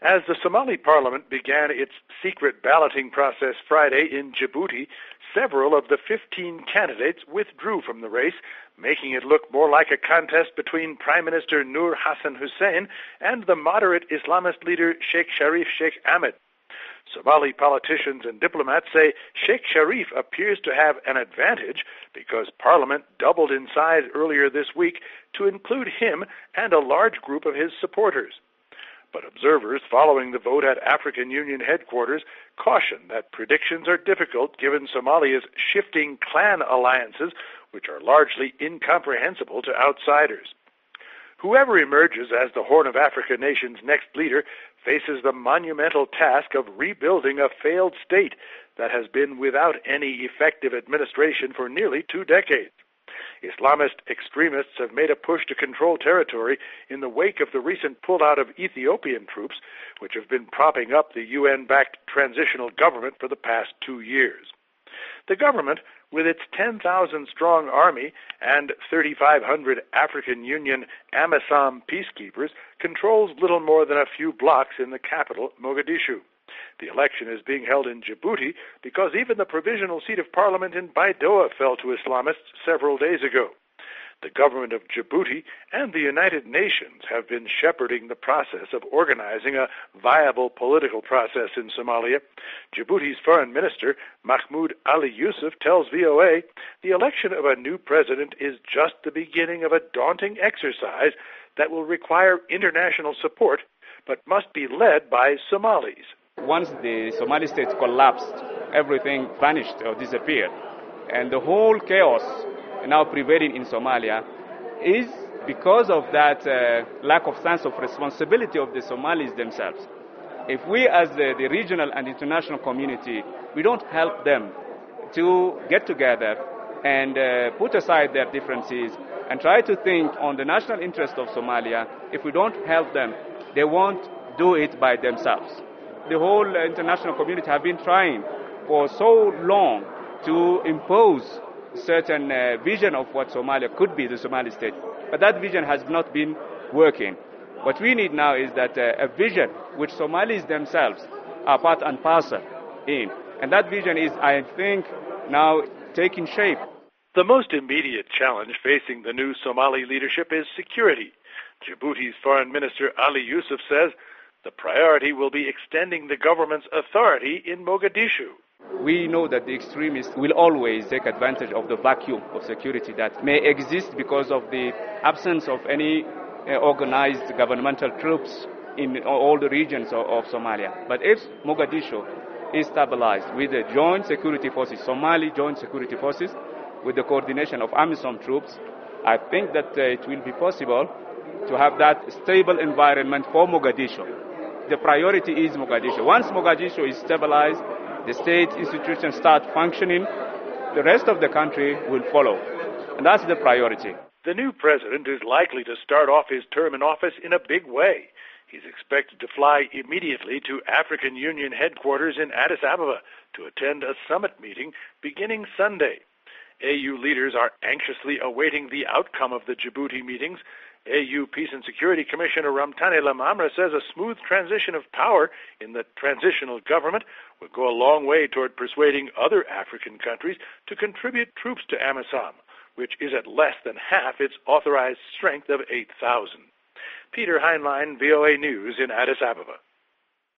As the Somali parliament began its secret balloting process Friday in Djibouti, several of the 15 candidates withdrew from the race, making it look more like a contest between Prime Minister Nur Hassan Hussein and the moderate Islamist leader Sheikh Sharif Sheikh Ahmed. Somali politicians and diplomats say Sheikh Sharif appears to have an advantage because Parliament doubled in size earlier this week to include him and a large group of his supporters. But observers following the vote at African Union headquarters caution that predictions are difficult given Somalia's shifting clan alliances, which are largely incomprehensible to outsiders. Whoever emerges as the Horn of Africa nation's next leader faces the monumental task of rebuilding a failed state that has been without any effective administration for nearly 2 decades. Islamist extremists have made a push to control territory in the wake of the recent pullout of Ethiopian troops, which have been propping up the UN-backed transitional government for the past 2 years. The government, with its 10,000-strong army and 3,500 African Union AMISOM peacekeepers, controls little more than a few blocks in the capital, Mogadishu. The election is being held in Djibouti because even the provisional seat of parliament in Baidoa fell to Islamists several days ago. The government of Djibouti and the United Nations have been shepherding the process of organizing a viable political process in Somalia. Djibouti's foreign minister, Mahmoud Ali Yusuf, tells VOA the election of a new president is just the beginning of a daunting exercise that will require international support, but must be led by Somalis. Once the Somali state collapsed, everything vanished or disappeared. And the whole chaos now prevailing in Somalia is because of that lack of sense of responsibility of the Somalis themselves. If we as the regional and international community, we don't help them to get together and put aside their differences and try to think on the national interest of Somalia, if we don't help them, they won't do it by themselves. The whole international community have been trying for so long to impose certain vision of what Somalia could be, the Somali state. But that vision has not been working. What we need now is that a vision which Somalis themselves are part and parcel in. And that vision is, I think, now taking shape. The most immediate challenge facing the new Somali leadership is security. Djibouti's foreign minister Ali Yusuf says the priority will be extending the government's authority in Mogadishu. We know that the extremists will always take advantage of the vacuum of security that may exist because of the absence of any organized governmental troops in all the regions of Somalia. But if Mogadishu is stabilized with the joint security forces, Somali joint security forces, with the coordination of AMISOM troops, I think that it will be possible to have that stable environment for Mogadishu. The priority is Mogadishu. Once Mogadishu is stabilized, the state institutions start functioning, the rest of the country will follow. And that's the priority. The new president is likely to start off his term in office in a big way. He's expected to fly immediately to African Union headquarters in Addis Ababa to attend a summit meeting beginning Sunday. AU leaders are anxiously awaiting the outcome of the Djibouti meetings. AU Peace and Security Commissioner Ramtane Lamamra says a smooth transition of power in the transitional government would go a long way toward persuading other African countries to contribute troops to AMISOM, which is at less than half its authorized strength of 8,000. Peter Heinlein, VOA News in Addis Ababa.